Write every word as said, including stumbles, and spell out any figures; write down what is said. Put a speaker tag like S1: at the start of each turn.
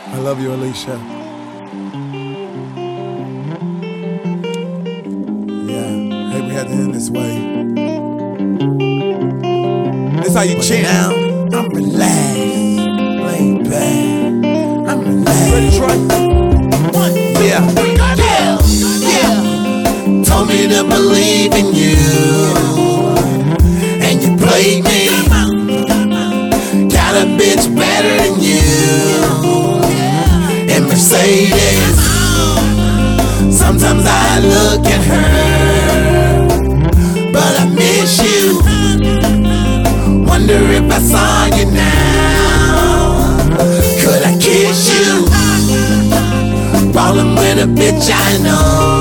S1: I love you, Alicia. Yeah, hey, we had to end this way. This how you chant.
S2: Now I'm relaxed, laid back. I'm relaxed.
S1: Ready, Troy?
S2: Yeah, yeah, yeah. Told me to believe in you, and you played me. Got a bitch better than you, and Mercedes. Sometimes I look at her, but I miss you. Wonder if I saw you now, could I kiss you? Ballin' with a bitch I know.